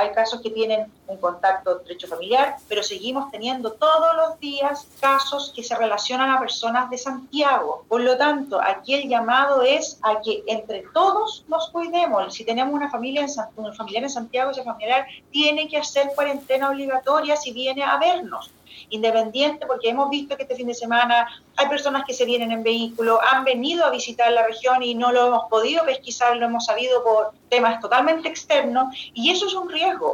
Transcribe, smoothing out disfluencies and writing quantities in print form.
hay casos que tienen un contacto estrecho familiar, pero seguimos teniendo todos los días casos que se relacionan a personas de Santiago. Por lo tanto, aquí el llamado es a que entre todos nos cuidemos. Si tenemos un familiar en Santiago, ese familiar tiene que hacer cuarentena obligatoria si viene a vernos. Independiente, porque hemos visto que este fin de semana hay personas que se vienen en vehículo, han venido a visitar la región y no lo hemos podido pesquisar, lo hemos sabido por temas totalmente externos, y eso es un riesgo.